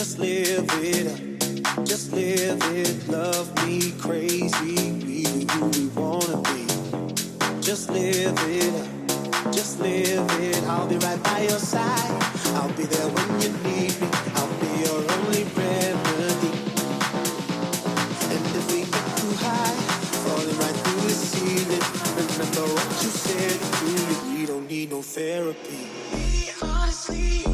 Just live it up, just live it. Love me crazy, be who we wanna be. Just live it up, just live it. I'll be right by your side. I'll be there when you need me. I'll be your only remedy. And if we get too high, falling right through the ceiling, remember what you said to me. We don't need no therapy. Honestly.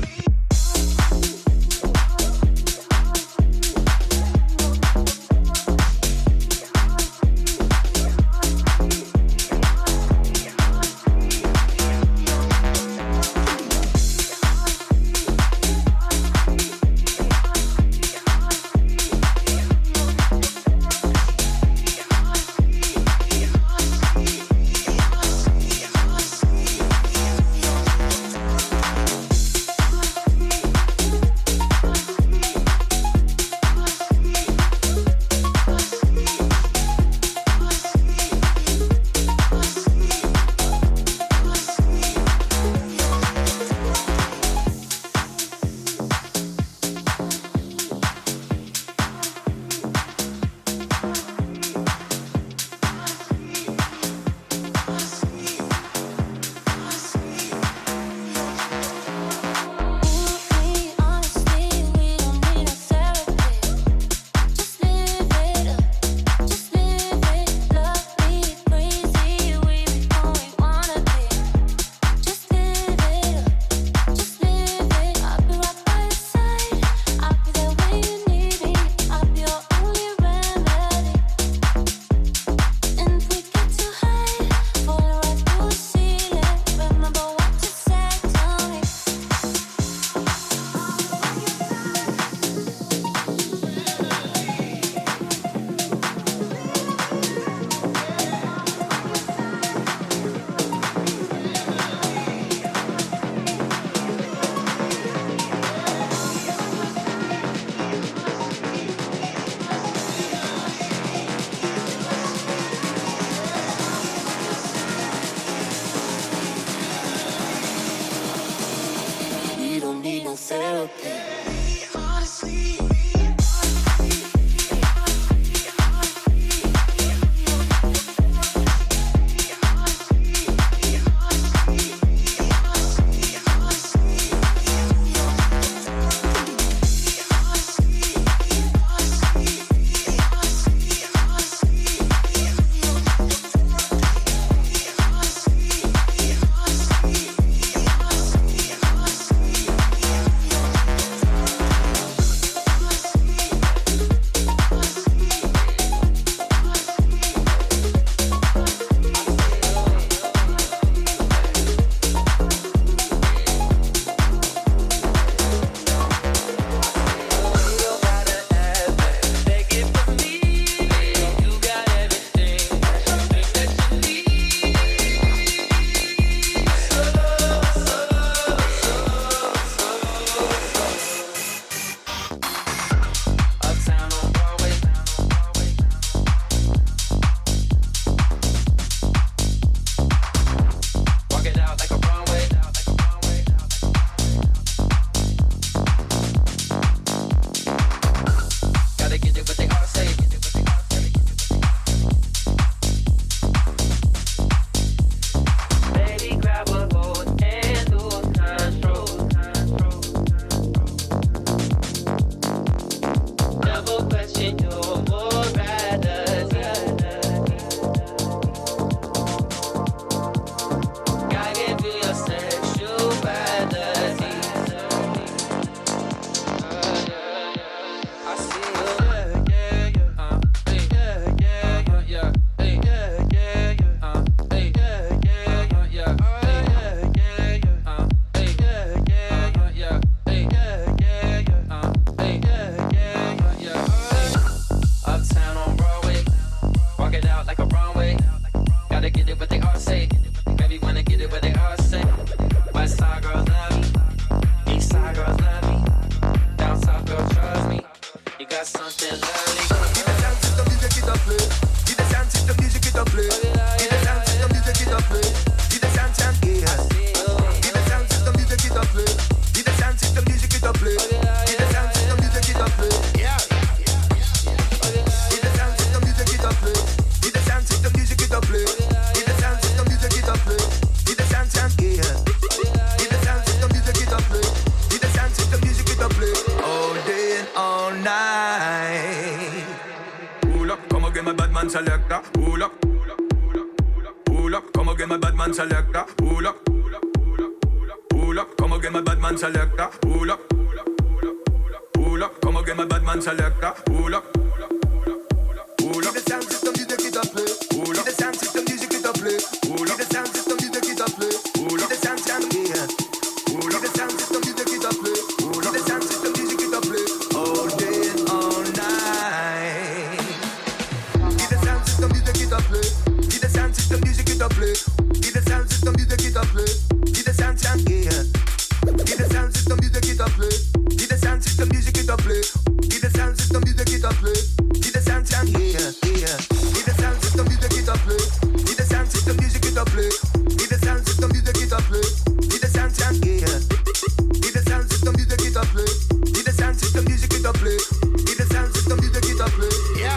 man selector. Pull up, pull up. Come again, my bad man selector. Pull up, pull up. Come again, my bad man selector. Pull up, pull up. Come again, my bad man selector. Pull up, pull up. The sound system music it a play. Pull up. The sound system music it a play. Pull up. The sound system music it a play. Pull up. The sound system yeah. Pull up. The sound system music it a play. The sound system music it a play. All day and all night. The sound system music it a play. The sound system music it a play. The sound system music it a play. The sound sound yeah. The sound system music it a play. The sound system music it a play. The sound system music it a play. The sound sound yeah yeah. The sound system music it a play. The sound system music it a play. The sound system music it a play. The sound sound yeah. The sound system music it a play. The sound system music it a play. The sound system music it a play. Yeah.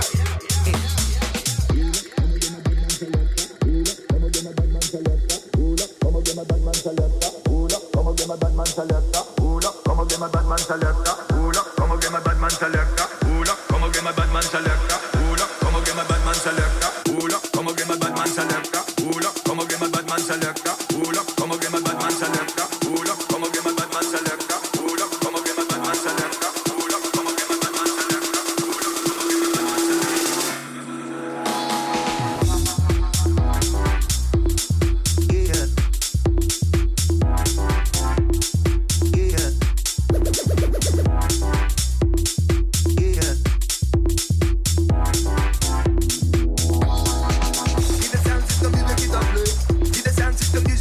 The sound system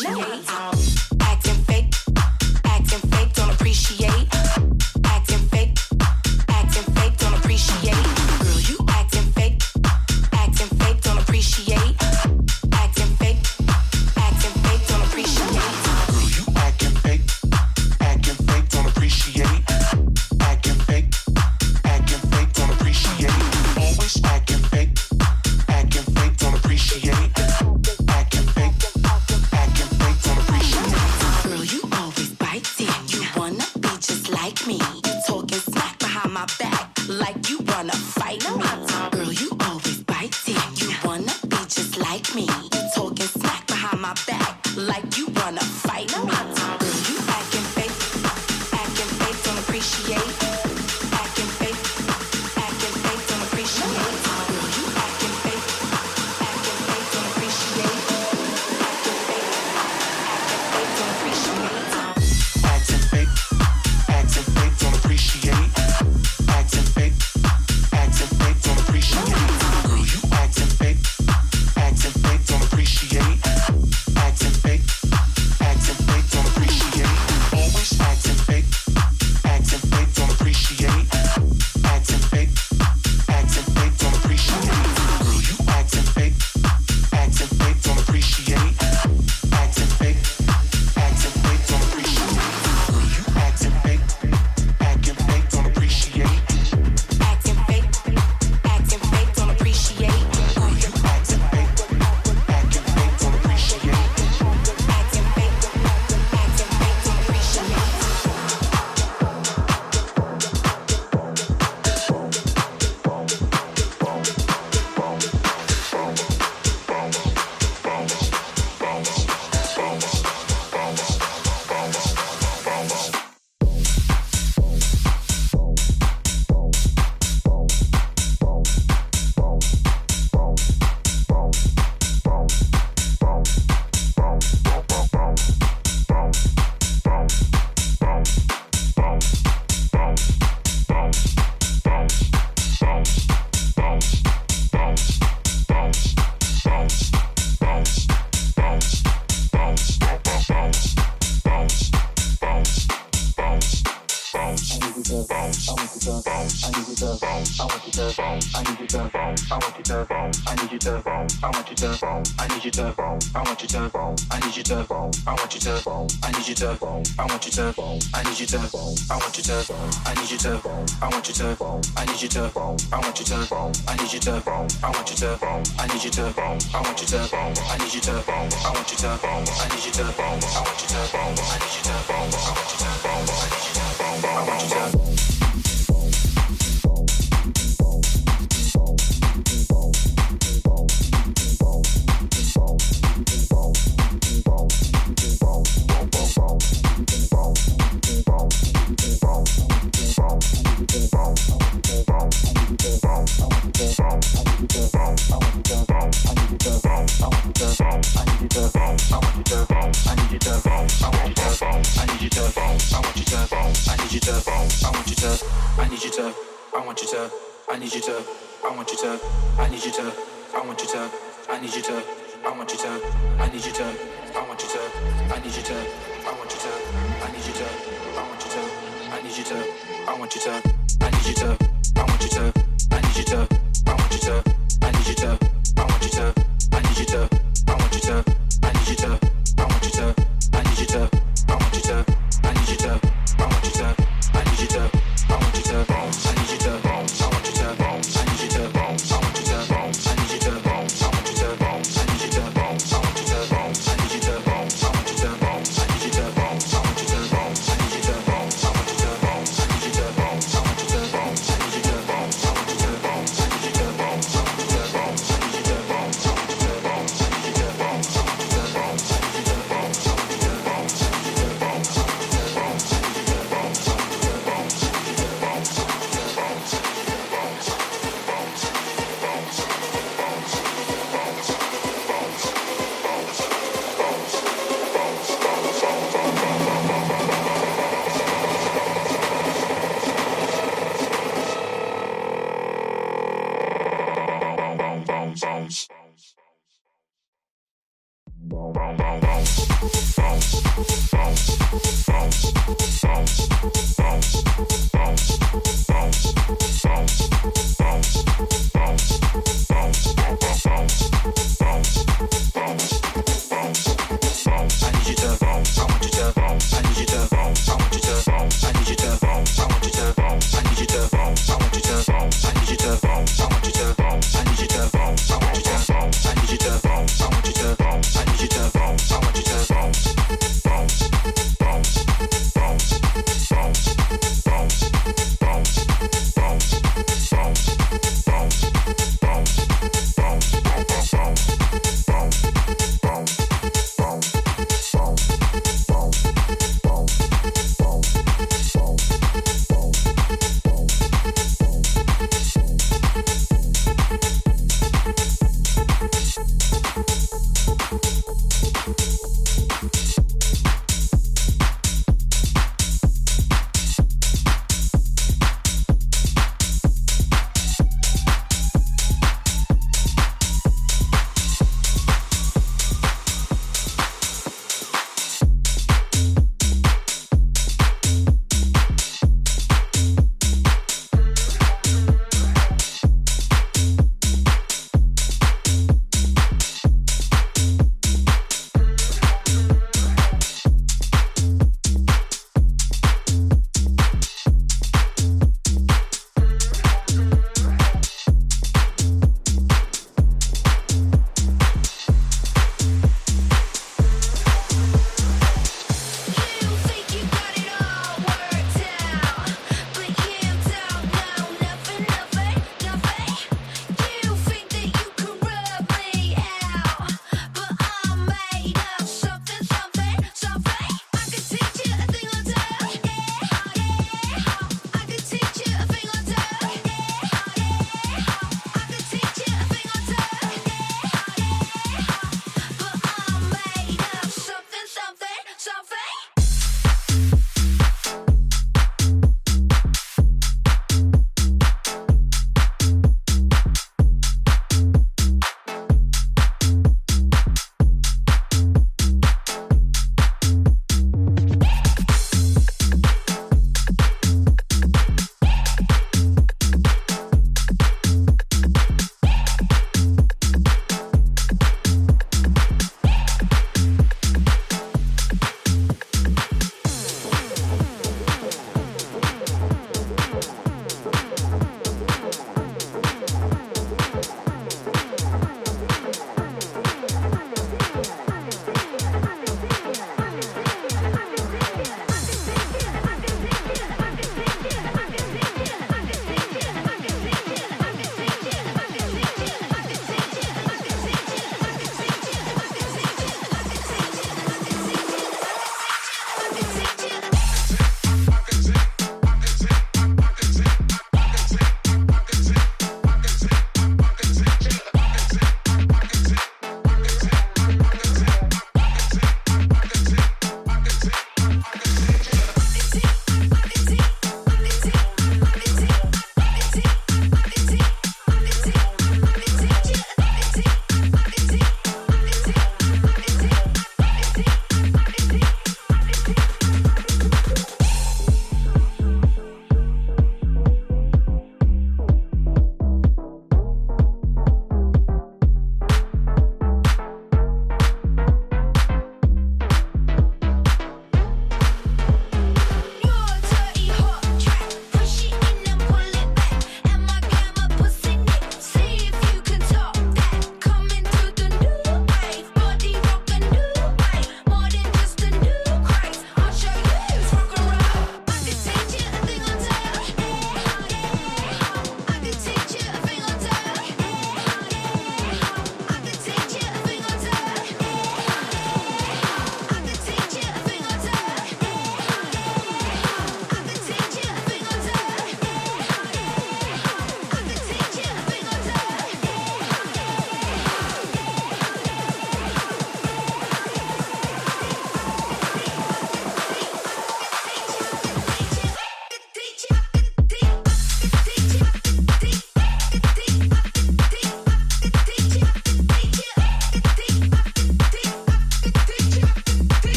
appreciate. Acting fake, don't appreciate. Acting fake, don't appreciate. Girl, you acting fake, don't appreciate. Acting fake, don't appreciate. Girl, you acting fake, don't appreciate. Acting fake, don't appreciate. Always acting fake, don't appreciate. Acting fake, don't appreciate. Girl, you always biting. You wanna be just like me. You talking smack behind my back like you wanna fight me. Girl, you always biting. You wanna be just like me. You talking smack behind my back like you wanna fight me. Girl, you acting fake, don't appreciate. Acting fake, don't appreciate. Girl, you acting fake, don't appreciate. Acting fake, don't appreciate. Acting fake, don't appreciate. Girl, you acting fake, don't appreciate. Acting fake, don't appreciate. Always acting fake, don't appreciate. Acting fake, don't appreciate. Girl, you acting fake, don't appreciate. Acting fake, don't appreciate. Girl, you acting fake, don't appreciate. Acting fake, don't appreciate. Girl, you acting fake, don't appreciate. Acting fake, don't appreciate.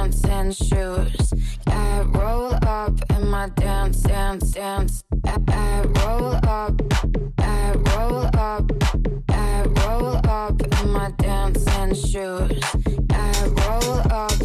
dancing shoes. I roll up in my dance. I roll up. I roll up. I roll up in my dancing shoes. I roll up.